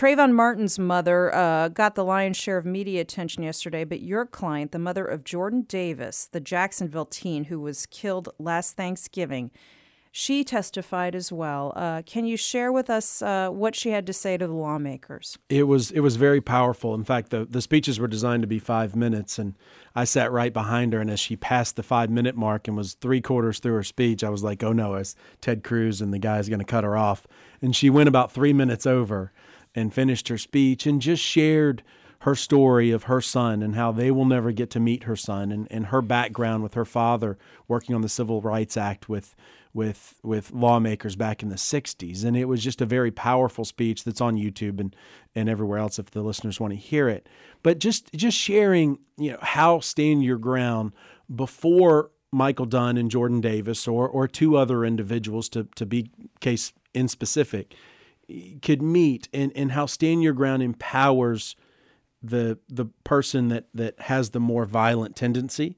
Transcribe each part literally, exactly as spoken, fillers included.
Trayvon Martin's mother uh, got the lion's share of media attention yesterday, but your client, the mother of Jordan Davis, the Jacksonville teen who was killed last Thanksgiving, she testified as well. Uh, can you share with us uh, what she had to say to the lawmakers? It was it was very powerful. In fact, the, the speeches were designed to be five minutes, and I sat right behind her, and as she passed the five-minute mark and was three-quarters through her speech, I was like, oh, no, it's Ted Cruz, and the guy's going to cut her off. And she went about three minutes over and finished her speech and just shared her story of her son and how they will never get to meet her son, and, and her background with her father working on the Civil Rights Act with with with lawmakers back in the sixties. And it was just a very powerful speech that's on YouTube and, and everywhere else if the listeners want to hear it. But just just sharing, you know, how stand your ground before Michael Dunn and Jordan Davis or or two other individuals, to, to be case in specific, could meet, and, and how stand your ground empowers the the person that, that has the more violent tendency.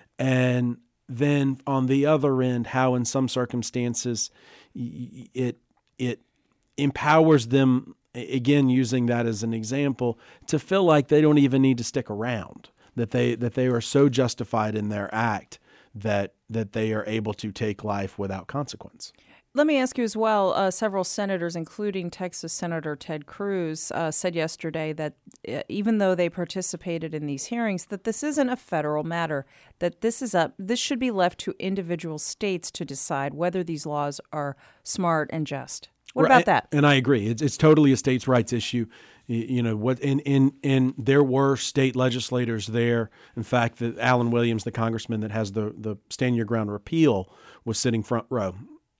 And then on the other end, how in some circumstances it it empowers them, again, using that as an example, to feel like they don't even need to stick around, that they that they are so justified in their act that that they are able to take life without consequence. Let me ask you as well, uh, several senators, including Texas Senator Ted Cruz, uh, said yesterday that uh, even though they participated in these hearings, that this isn't a federal matter, that this is a this should be left to individual states to decide whether these laws are smart and just. What Right. about that? And I agree. It's, it's totally a states' rights issue. You, you know what? And in and there were state legislators there. In fact, the, Alan Williams, the congressman that has the the Stand Your Ground repeal, was sitting front row.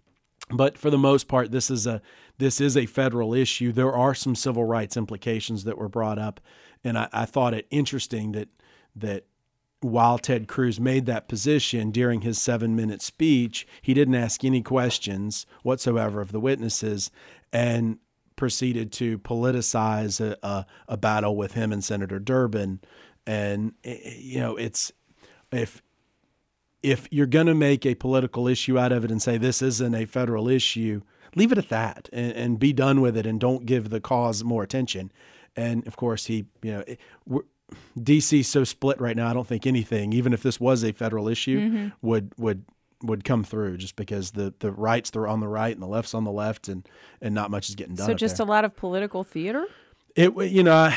But for the most part, this is a this is a federal issue. There are some civil rights implications that were brought up, and I, I thought it interesting that that while Ted Cruz made that position during his seven-minute speech, he didn't ask any questions whatsoever of the witnesses, and proceeded to politicize a, a, a battle with him and Senator Durbin. And you know, it's if. If you're going to make a political issue out of it and say this isn't a federal issue, leave it at that and, and be done with it, and don't give the cause more attention. And of course, he, you know, it, we're, D C's so split right now. I don't think anything, even if this was a federal issue, mm-hmm. would would would come through, just because the the rights they're on the right and the left's on the left, and and not much is getting done. So just there. a lot of political theater. It you know,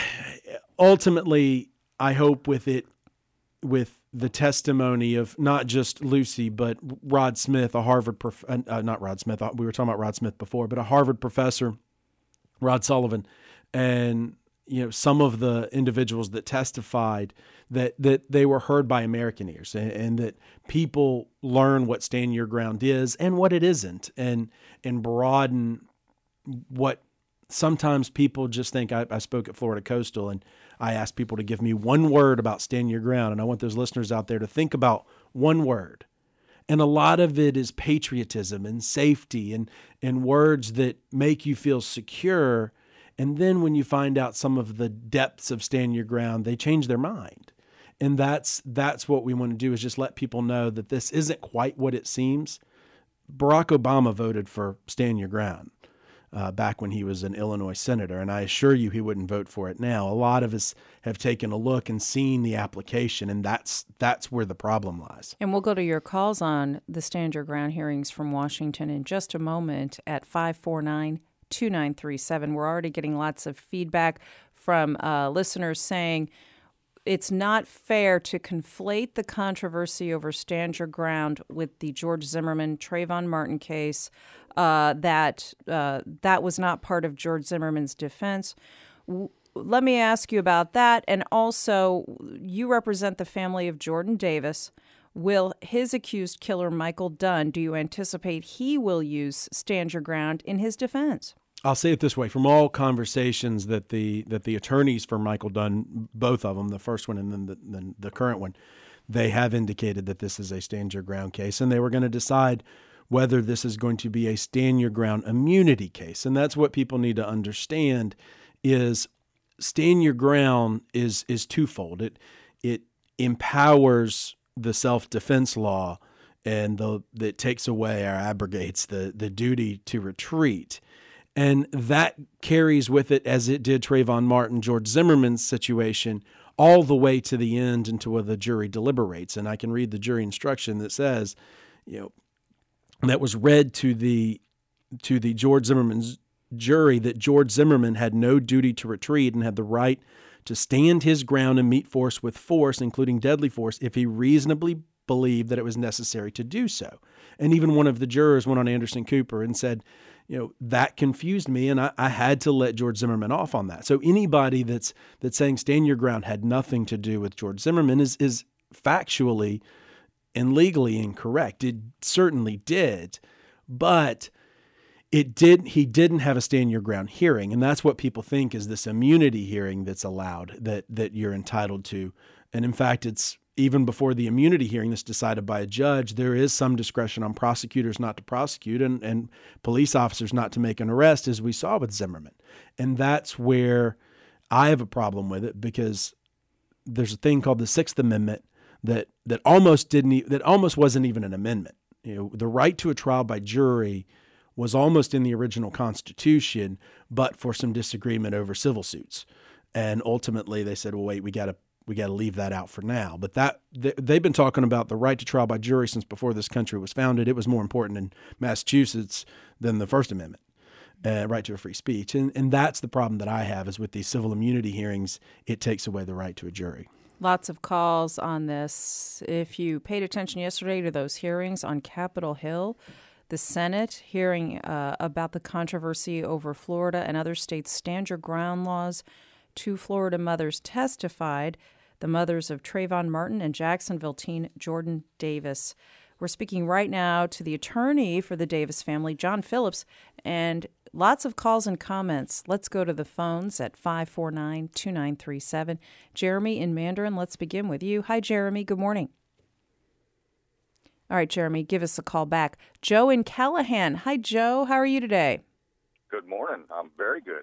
ultimately, I hope with it with. the testimony of not just Lucy, but Rod Smith, a Harvard, prof- uh, not Rod Smith, we were talking about Rod Smith before, but a Harvard professor, Rod Sullivan, and you know some of the individuals that testified, that that they were heard by American ears, and, and that people learn what Stand Your Ground is and what it isn't, and and broaden what sometimes people just think. I, I spoke at Florida Coastal, and I asked people to give me one word about Stand Your Ground, and I want those listeners out there to think about one word. And a lot of it is patriotism and safety and, and words that make you feel secure. And then when you find out some of the depths of Stand Your Ground, they change their mind. And that's that's what we want to do, is just let people know that this isn't quite what it seems. Barack Obama voted for Stand Your Ground Uh, back when he was an Illinois senator, and I assure you he wouldn't vote for it now. A lot of us have taken a look and seen the application, and that's that's where the problem lies. And we'll go to your calls on the Stand Your Ground hearings from Washington in just a moment at five four nine, two nine three seven. We're already getting lots of feedback from uh, listeners saying it's not fair to conflate the controversy over Stand Your Ground with the George Zimmerman, Trayvon Martin case. Uh, that uh, that was not part of George Zimmerman's defense. W- let me ask you about that. And also, you represent the family of Jordan Davis. Will his accused killer, Michael Dunn, do you anticipate he will use Stand Your Ground in his defense? I'll say it this way. From all conversations that the that the attorneys for Michael Dunn, both of them, the first one and then the, then the current one, they have indicated that this is a Stand Your Ground case, and they were going to decide whether this is going to be a Stand Your Ground immunity case. And that's what people need to understand, is Stand Your Ground is is twofold. It it empowers the self-defense law, and the it takes away or abrogates the the duty to retreat. And that carries with it, as it did Trayvon Martin, George Zimmerman's situation, all the way to the end into where the jury deliberates. And I can read the jury instruction that says, you know, that was read to the to the George Zimmerman's jury, that George Zimmerman had no duty to retreat and had the right to stand his ground and meet force with force, including deadly force, if he reasonably believed that it was necessary to do so. And even one of the jurors went on Anderson Cooper and said, you know, that confused me, and I, I had to let George Zimmerman off on that. So anybody that's that's saying stand your ground had nothing to do with George Zimmerman is is factually and legally incorrect. It certainly did, but it did. He didn't have a stand your ground hearing, and that's what people think is this immunity hearing that's allowed, that that you're entitled to. And in fact, it's even before the immunity hearing that's decided by a judge, there is some discretion on prosecutors not to prosecute and, and police officers not to make an arrest, as we saw with Zimmerman. And that's where I have a problem with it, because there's a thing called the Sixth Amendment that that almost didn't e- that almost wasn't even an amendment. You know, the right to a trial by jury was almost in the original Constitution, but for some disagreement over civil suits. And ultimately they said, well, wait, we got to we got to leave that out for now. But that they, they've been talking about the right to trial by jury since before this country was founded. It was more important in Massachusetts than the First Amendment, uh, right to a free speech. And, and that's the problem that I have, is with these civil immunity hearings, it takes away the right to a jury. Lots of calls on this. If you paid attention yesterday to those hearings on Capitol Hill, the Senate hearing uh, about the controversy over Florida and other states' stand your ground laws, two Florida mothers testified, the mothers of Trayvon Martin and Jacksonville teen Jordan Davis. We're speaking right now to the attorney for the Davis family, John Phillips, and lots of calls and comments. Let's go to the phones at five four nine, two nine three seven. Jeremy in Mandarin, let's begin with you. Hi, Jeremy. Good morning. All right, Jeremy, give us a call back. Joe in Callahan. Hi, Joe. How are you today? Good morning. I'm very good.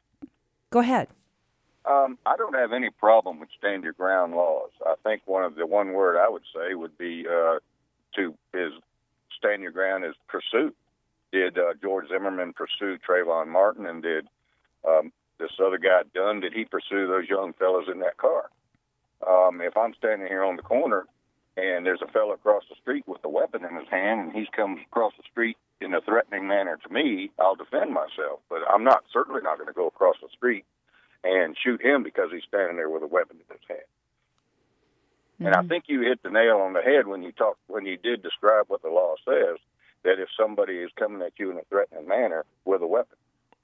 Go ahead. Um, I don't have any problem with stand your ground laws. I think one of the one word I would say would be uh, to is stand your ground is pursuit. Did uh, George Zimmerman pursue Trayvon Martin, and did um, this other guy Dunn, did he pursue those young fellas in that car? Um, if I'm standing here on the corner and there's a fellow across the street with a weapon in his hand, and he comes across the street in a threatening manner to me, I'll defend myself. But I'm not certainly not going to go across the street and shoot him because he's standing there with a weapon in his hand. Mm-hmm. And I think you hit the nail on the head when you talk when you did describe what the law says, that if somebody is coming at you in a threatening manner with a weapon.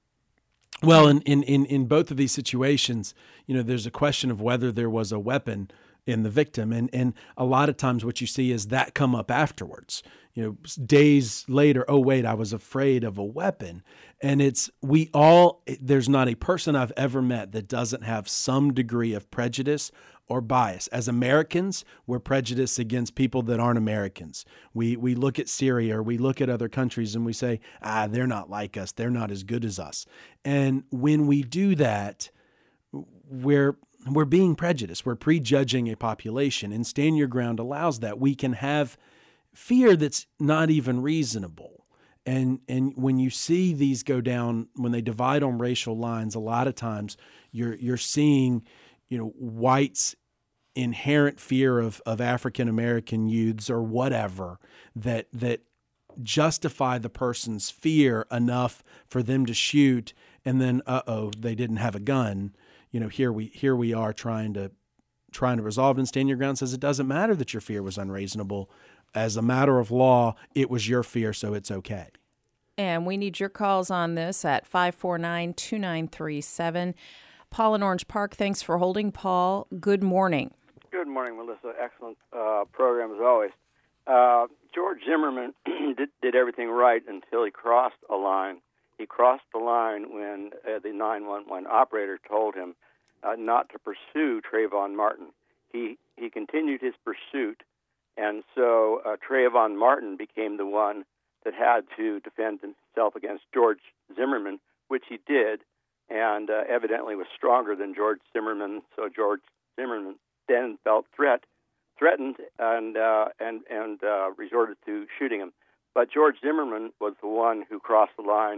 Well, in, in, in, in both of these situations, you know, there's a question of whether there was a weapon in the victim. And, and a lot of times what you see is that come up afterwards, you know, days later. Oh, wait, I was afraid of a weapon. And it's, we all, there's not a person I've ever met that doesn't have some degree of prejudice or bias. As Americans, we're prejudiced against people that aren't Americans. We we look at Syria or we look at other countries and we say, ah, they're not like us. They're not as good as us. And when we do that, we're we're being prejudiced. We're prejudging a population. And stand your ground allows that. We can have fear that's not even reasonable. And and when you see these go down, when they divide on racial lines, a lot of times you're you're seeing, you know, whites' inherent fear of, of African-American youths or whatever that that justify the person's fear enough for them to shoot, and then uh-oh, they didn't have a gun. You know, here we here we are trying to trying to resolve it, and stand your ground says it doesn't matter that your fear was unreasonable. As a matter of law, it was your fear, so it's okay. And we need your calls on this at five four nine, two nine three seven. Paul in Orange Park, thanks for holding. Paul, good morning. Good morning, Melissa. Excellent uh, program as always. Uh, George Zimmerman did, did everything right until he crossed a line. He crossed the line when uh, the nine one one operator told him uh, not to pursue Trayvon Martin. He he continued his pursuit, and so uh, Trayvon Martin became the one that had to defend himself against George Zimmerman, which he did, and uh, evidently was stronger than George Zimmerman. So George Zimmerman then felt threat, threatened, and uh, and and uh, resorted to shooting him. But George Zimmerman was the one who crossed the line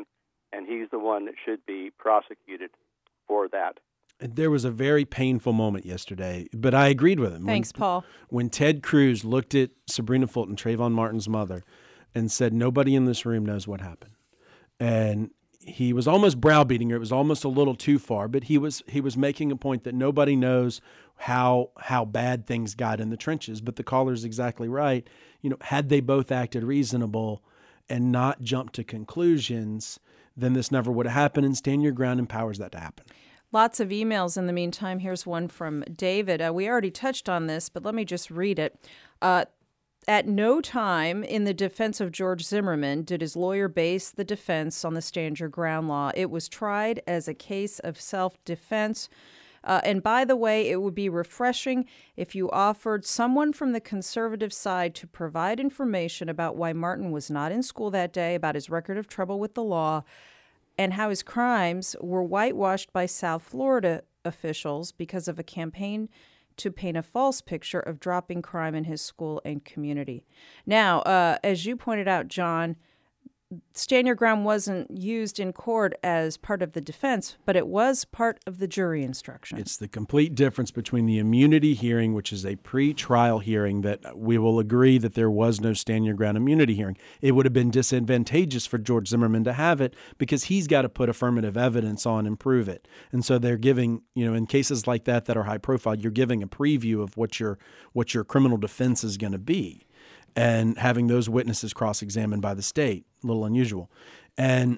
and he's the one that should be prosecuted for that. There was a very painful moment yesterday, but I agreed with him. Thanks, when, Paul. When Ted Cruz looked at Sabrina Fulton, Trayvon Martin's mother, and said, nobody in this room knows what happened. And he was almost browbeating her. It was almost a little too far, but he was he was making a point that nobody knows how how bad things got in the trenches. But the caller's exactly right. You know, had they both acted reasonable and not jumped to conclusions, then this never would have happened, and Stand Your Ground empowers that to happen. Lots of emails in the meantime. Here's one from David. Uh, we already touched on this, but let me just read it. Uh, At no time in the defense of George Zimmerman did his lawyer base the defense on the Stand Your Ground law. It was tried as a case of self-defense. Uh, and by the way, it would be refreshing if you offered someone from the conservative side to provide information about why Martin was not in school that day, about his record of trouble with the law, and how his crimes were whitewashed by South Florida officials because of a campaign to paint a false picture of dropping crime in his school and community. Now, uh, as you pointed out, John, Stand Your Ground wasn't used in court as part of the defense, but it was part of the jury instruction. It's the complete difference between the immunity hearing, which is a pre-trial hearing that we will agree that there was no Stand Your Ground immunity hearing. It would have been disadvantageous for George Zimmerman to have it because he's got to put affirmative evidence on and prove it. And so they're giving, you know, in cases like that that are high profile, you're giving a preview of what your what your criminal defense is going to be. And having those witnesses cross-examined by the state, a little unusual. And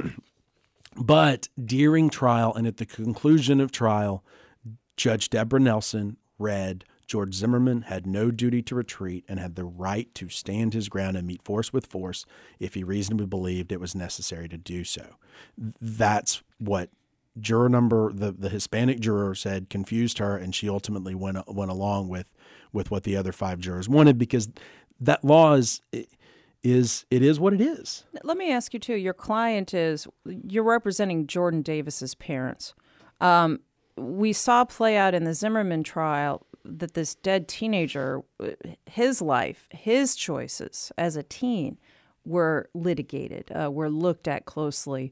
but during trial and at the conclusion of trial, Judge Deborah Nelson read George Zimmerman had no duty to retreat and had the right to stand his ground and meet force with force if he reasonably believed it was necessary to do so. That's what juror number, the, the Hispanic juror said confused her, and she ultimately went went along with, with what the other five jurors wanted because that law is, is it is what it is. Let me ask you, too. Your client is, you're representing Jordan Davis's parents. Um, we saw play out in the Zimmerman trial that this dead teenager, his life, his choices as a teen were litigated, uh, were looked at closely.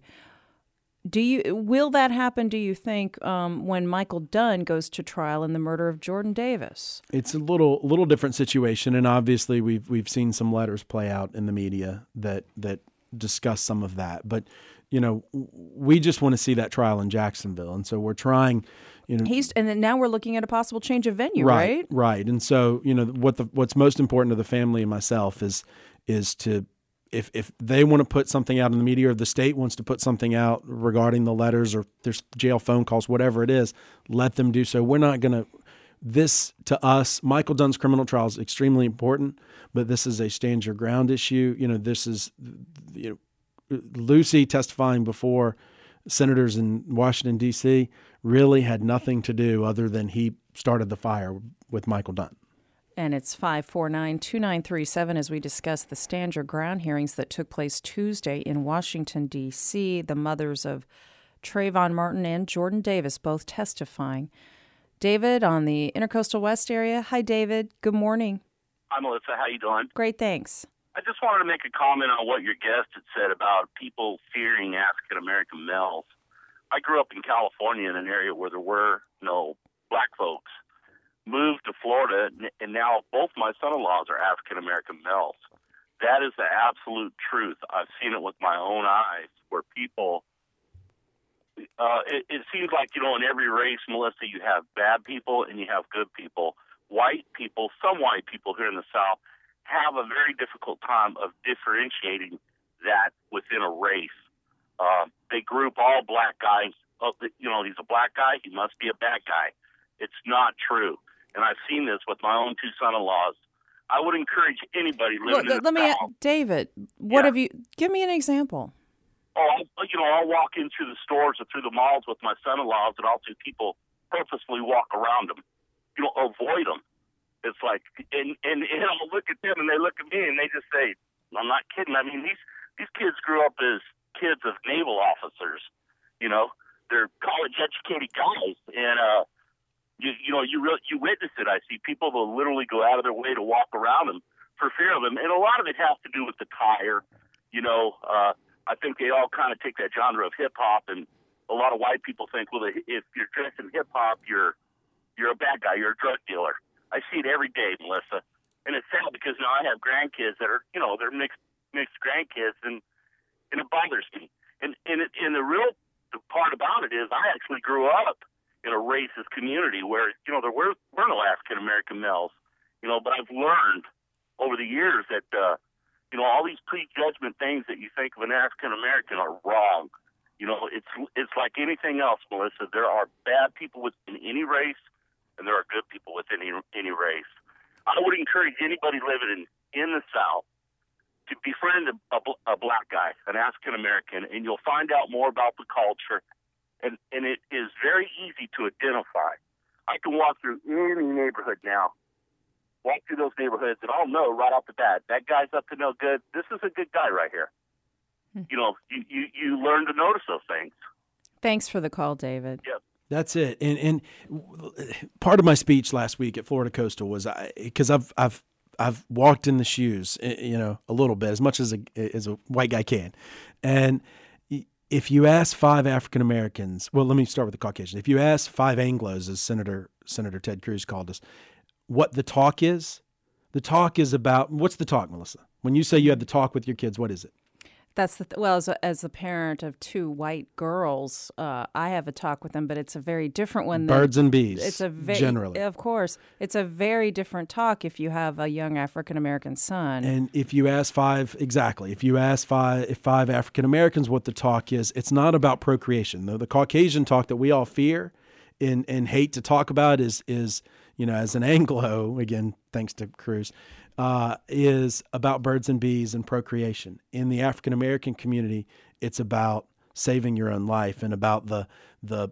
Do you will that happen, do you think, um, when Michael Dunn goes to trial in the murder of Jordan Davis? It's a little little different situation, and obviously we've we've seen some letters play out in the media that that discuss some of that. But you know, we just want to see that trial in Jacksonville, and so we're trying. You know, He's and then now we're looking at a possible change of venue, right? Right, right. And so you know what the what's most important to the family and myself is is to. If if they want to put something out in the media or the state wants to put something out regarding the letters or there's jail phone calls, whatever it is, let them do so. We're not going to – this to us, Michael Dunn's criminal trial is extremely important, but this is a stand your ground issue. You know, this is you know, Lucy testifying before senators in Washington, D C really had nothing to do other than he started the fire with Michael Dunn. And it's five four nine, two nine three seven as we discuss the Stand Your Ground hearings that took place Tuesday in Washington, D C The mothers of Trayvon Martin and Jordan Davis both testifying. David on the Intercoastal West area. Hi, David. Good morning. Hi, Melissa. How you doing? Great, thanks. I just wanted to make a comment on what your guest had said about people fearing African-American males. I grew up in California in an area where there were no black folks. Moved to Florida, and now both my son-in-laws are African-American males. That is the absolute truth. I've seen it with my own eyes where people, uh, it, it seems like, you know, in every race, Melissa, you have bad people and you have good people. White people, some white people here in the South, have a very difficult time of differentiating that within a race. Uh, they group all black guys. Oh, you know, he's a black guy, he must be a bad guy. It's not true. And I've seen this with my own two son-in-laws. I would encourage anybody living well, in the let me, South. David, what Yeah. have you? Give me an example. Oh, I'll, you know, I'll walk in through the stores or through the malls with my son-in-laws, and I'll see people purposely walk around them. You know, avoid them. It's like, and, and, and I'll look at them, and they look at me, and they just say, "I'm not kidding." I mean, these these kids grew up as kids of naval officers. You know, they're college-educated guys, and uh. You, you know, you really, you witness it. I see people that will literally go out of their way to walk around them for fear of them. And a lot of it has to do with the tire. You know, uh, I think they all kind of take that genre of hip hop, and a lot of white people think, well, if you're dressed in hip hop, you're you're a bad guy, you're a drug dealer. I see it every day, Melissa, and it's sad because now I have grandkids that are, you know, they're mixed mixed grandkids, and and it bothers me. And and it, and the real part about it is I actually grew up in a racist community where, you know, there were weren't no African American males, you know, but I've learned over the years that uh, you know, all these prejudgment things that you think of an African American are wrong. You know, it's it's like anything else, Melissa. There are bad people within any race, and there are good people within any, any race. I would encourage anybody living in, in the South to befriend a, a, a black guy, an African American, and you'll find out more about the culture. And, and it is very easy to identify. I can walk through any neighborhood now, walk through those neighborhoods, and I'll know right off the bat, that guy's up to no good. This is a good guy right here. Hmm. You know, you, you, you learn to notice those things. Thanks for the call, David. Yep. That's it. And and part of my speech last week at Florida Coastal was I because I've I've I've walked in the shoes, you know, a little bit, as much as a as a white guy can. And if you ask five African Americans, well, let me start with the Caucasian. If you ask five Anglos, as Senator Senator Ted Cruz called us, what the talk is, the talk is about, what's the talk, Melissa? When you say you had the talk with your kids, what is it? That's the th- well, as a, as a parent of two white girls, uh, I have a talk with them, but it's a very different one. Than, Birds and bees. It's a ve- generally, of course, it's a very different talk if you have a young African American son. And if you ask five, exactly, if you ask five, if five African Americans what the talk is, it's not about procreation. The, the Caucasian talk that we all fear and and hate to talk about is is you know, as an Anglo, again, thanks to Cruz. Uh, is about birds and bees and procreation. In the African American community, it's about saving your own life and about the the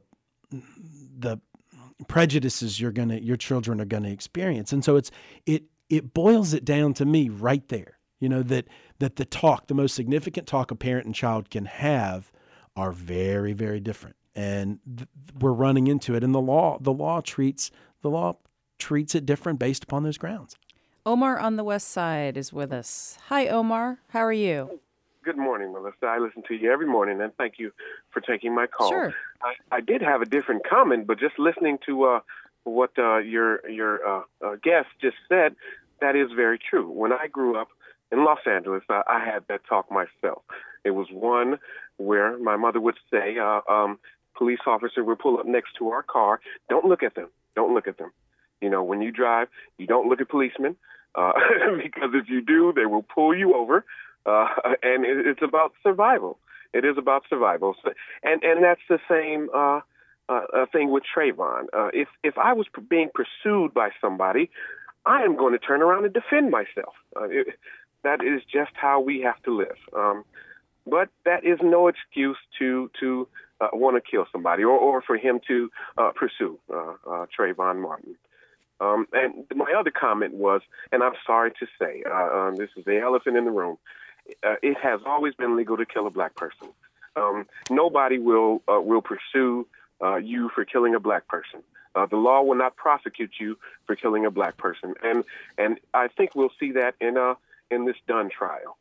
the prejudices you're gonna your children are gonna experience. And so it's it it boils it down to me right there. You know, that that the talk, the most significant talk a parent and child can have, are very, very different. And th- we're running into it. And the law the law treats the law treats it different based upon those grounds. Omar on the West Side is with us. Hi, Omar. How are you? Good morning, Melissa. I listen to you every morning, and thank you for taking my call. Sure. I, I did have a different comment, but just listening to uh, what uh, your your uh, uh, guest just said, that is very true. When I grew up in Los Angeles, uh, I had that talk myself. It was one where my mother would say, uh, um, police officer would pull up next to our car, don't look at them, don't look at them. You know, when you drive, you don't look at policemen, uh, because if you do, they will pull you over. Uh, and it, it's about survival. It is about survival. So, and, and that's the same uh, uh, thing with Trayvon. Uh, if, if I was being pursued by somebody, I am going to turn around and defend myself. Uh, it, that is just how we have to live. Um, but that is no excuse to to uh, want to kill somebody or, or for him to uh, pursue uh, uh, Trayvon Martin. Um, and my other comment was, and I'm sorry to say, uh, um, this is the elephant in the room, uh, it has always been legal to kill a black person. Um, nobody will uh, will pursue uh, you for killing a black person. Uh, the law will not prosecute you for killing a black person. And and I think we'll see that in uh, in this Dunn trial.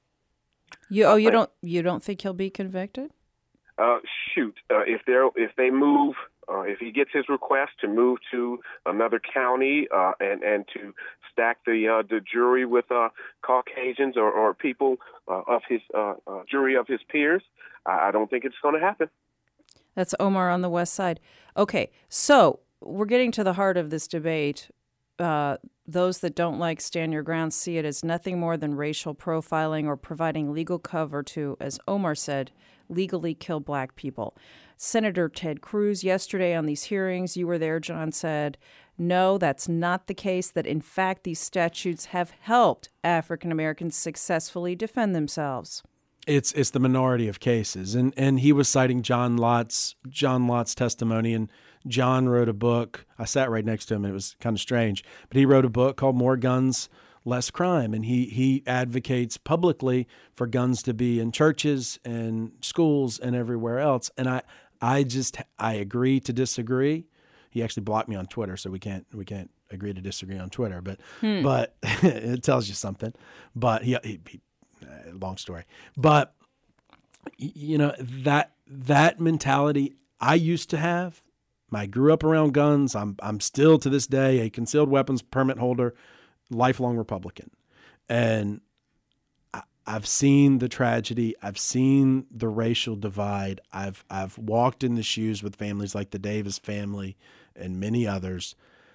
You oh you don't you don't think he'll be convicted? Uh, shoot, uh, if they if they move. Uh, if he gets his request to move to another county uh, and and to stack the uh, the jury with uh, Caucasians or, or people uh, of his uh, uh, jury of his peers, I, I don't think it's going to happen. That's Omar on the West Side. Okay, so we're getting to the heart of this debate. Uh, those that don't like Stand Your Ground see it as nothing more than racial profiling or providing legal cover to, as Omar said, legally kill black people. Senator Ted Cruz, yesterday on these hearings, you were there, John, said, no, that's not the case, that in fact these statutes have helped African Americans successfully defend themselves. It's it's the minority of cases. And and he was citing John Lott's John Lott's testimony, and John wrote a book. I sat right next to him, and it was kind of strange. But he wrote a book called More Guns, Less Crime, and he he advocates publicly for guns to be in churches and schools and everywhere else. And I I just I agree to disagree. He actually blocked me on Twitter, so we can't we can't agree to disagree on Twitter. But hmm. but it tells you something. But he, he, he uh, long story. But you know, that that mentality I used to have. I grew up around guns. I'm I'm still to this day a concealed weapons permit holder, lifelong Republican. And I, I've seen the tragedy. I've seen the racial divide. I've I've walked in the shoes with families like the Davis family and many others.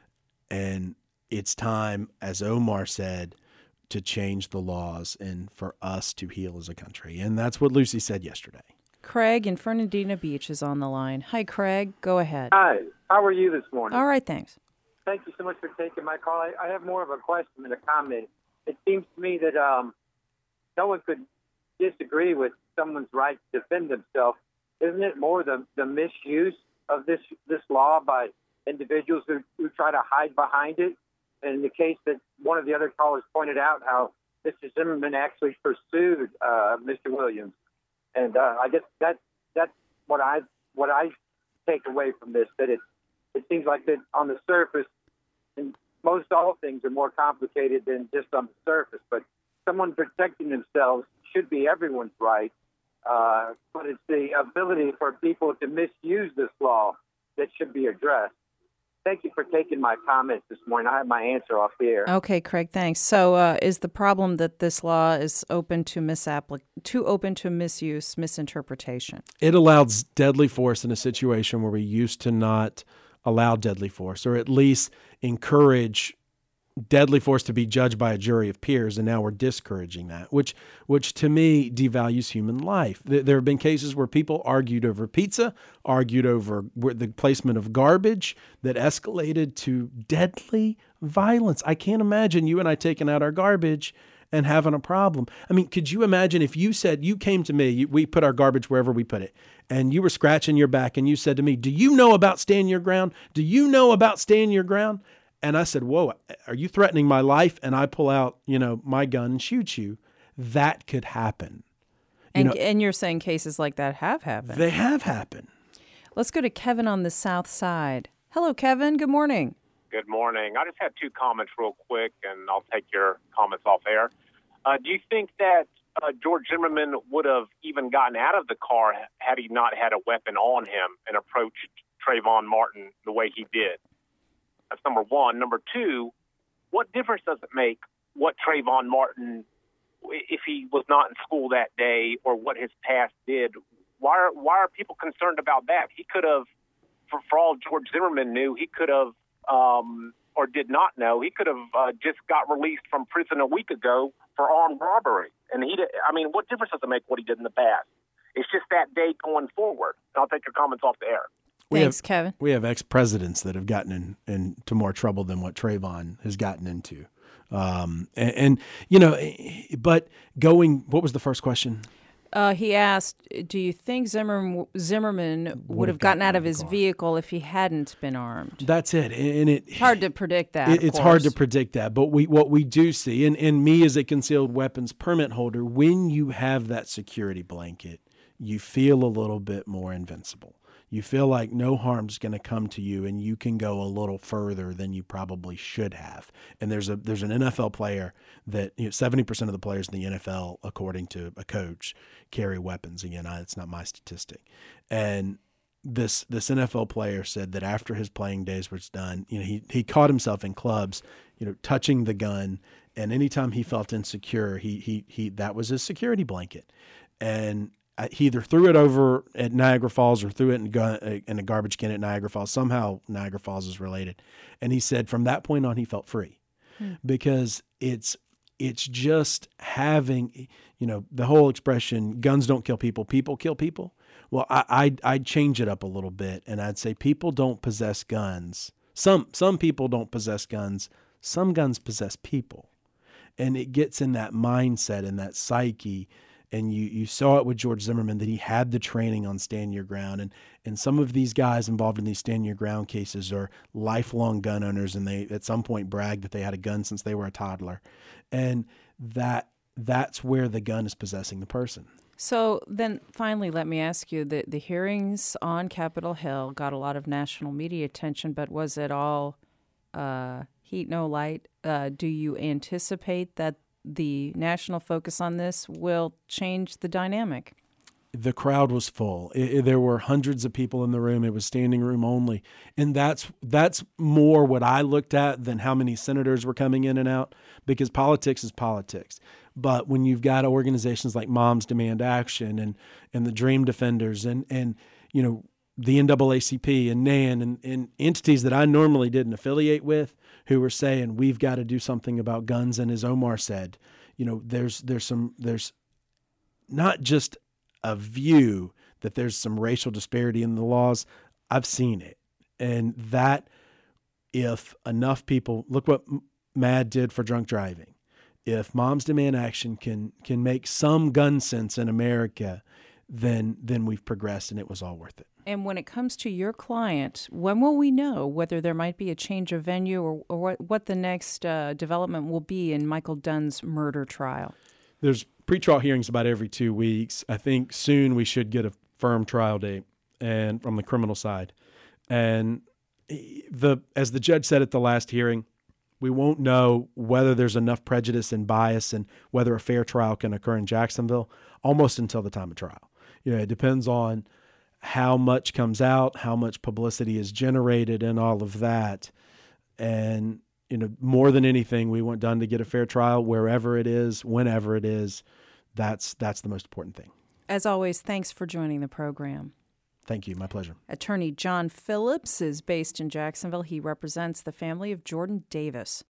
And it's time, as Omar said, to change the laws and for us to heal as a country. And that's what Lucy said yesterday. Craig in Fernandina Beach is on the line. Hi, Craig. Go ahead. Hi. How are you this morning? All right, thanks. Thank you so much for taking my call. I, I have more of a question than a comment. It seems to me that um, no one could disagree with someone's right to defend themselves. Isn't it more the, the misuse of this this law by individuals who, who try to hide behind it? And in the case that one of the other callers pointed out, how Mister Zimmerman actually pursued uh, Mister Williams. And uh, I guess that that's what I what I take away from this. That it it seems like that on the surface, and most all things are more complicated than just on the surface. But someone protecting themselves should be everyone's right. Uh, but it's the ability for people to misuse this law that should be addressed. Thank you for taking my comments this morning. I have my answer off the air. Okay, Craig, thanks. So uh, is the problem that this law is open to misapplic- too open to misuse, misinterpretation? It allows deadly force in a situation where we used to not allow deadly force, or at least encourage deadly force to be judged by a jury of peers, and now we're discouraging that, which which to me devalues human life. There have been cases where people argued over pizza, argued over the placement of garbage that escalated to deadly violence. I can't imagine you and I taking out our garbage and having a problem. I mean, could you imagine if you said, you came to me, we put our garbage wherever we put it, and you were scratching your back and you said to me, do you know about stand your ground? Do you know about stand your ground? And I said, whoa, are you threatening my life? And I pull out, you know, my gun and shoot you. That could happen. You and, know, and you're saying cases like that have happened. They have happened. Let's go to Kevin on the south side. Hello, Kevin. Good morning. Good morning. I just had two comments real quick, and I'll take your comments off air. Uh, do you think that uh, George Zimmerman would have even gotten out of the car had he not had a weapon on him and approached Trayvon Martin the way he did? That's number one. Number two, what difference does it make what Trayvon Martin, if he was not in school that day, or what his past did? Why are, why are people concerned about that? He could have, for, for all George Zimmerman knew, he could have, um, or did not know, he could have uh, just got released from prison a week ago for armed robbery. And he, did, I mean, what difference does it make what he did in the past? It's just that day going forward. And I'll take your comments off the air. We Thanks, have, Kevin. We have ex-presidents that have gotten in, into more trouble than what Trayvon has gotten into. Um, and, and, you know, but going, what was the first question? Uh, he asked, do you think Zimmer, Zimmerman would, would have gotten, gotten out of his car. vehicle if he hadn't been armed? That's it. And it, it's hard to predict that. It, it's hard to predict that. But we what we do see, and, and me as a concealed weapons permit holder, when you have that security blanket, you feel a little bit more invincible. You feel like no harm's going to come to you, and you can go a little further than you probably should have. And there's a there's an N F L player that, you know, seventy percent of the players in the N F L, according to a coach, carry weapons. Again, I, it's not my statistic. And this this N F L player said that after his playing days was done, you know, he he caught himself in clubs, you know, touching the gun, and anytime he felt insecure, he he he that was his security blanket. And he either threw it over at Niagara Falls or threw it in, in a garbage can at Niagara Falls. Somehow Niagara Falls is related. And he said from that point on, he felt free hmm. because it's it's just having, you know, the whole expression, guns don't kill people, people kill people. Well, I, I'd, I'd change it up a little bit, and I'd say people don't possess guns. Some some people don't possess guns. Some guns possess people. And it gets in that mindset and that psyche. And you, you saw it with George Zimmerman, that he had the training on stand your ground. And, and some of these guys involved in these stand your ground cases are lifelong gun owners, and they at some point bragged that they had a gun since they were a toddler. And that that's where the gun is possessing the person. So then finally, let me ask you, the, the hearings on Capitol Hill got a lot of national media attention, but was it all uh, heat, no light? Uh, do you anticipate that the national focus on this will change the dynamic? the crowd was full. It, it, there were hundreds of people in the room. It was standing room only. And that's that's more what I looked at than how many senators were coming in and out, because politics is politics. But when you've got organizations like Moms Demand Action and and the Dream Defenders and, and you know, the N double A C P and N A N and, and entities that I normally didn't affiliate with, who were saying we've got to do something about guns. And as Omar said, you know, there's there's some there's not just a view that there's some racial disparity in the laws. I've seen it. And that if enough people, look what MAD did for drunk driving. If Moms Demand Action can can make some gun sense in America, then then we've progressed, and it was all worth it. And when it comes to your client, when will we know whether there might be a change of venue or, or what, what the next uh, development will be in Michael Dunn's murder trial? There's pretrial hearings about every two weeks. I think soon we should get a firm trial date, and from the criminal side. And the as the judge said at the last hearing, we won't know whether there's enough prejudice and bias and whether a fair trial can occur in Jacksonville almost until the time of trial. You know, it depends on how much comes out, how much publicity is generated, and all of that. And you know, more than anything, we want Dunn to get a fair trial wherever it is, whenever it is. That's that's the most important thing. As always, thanks for joining the program. Thank you. My pleasure. Attorney John Phillips is based in Jacksonville. He represents the family of Jordan Davis.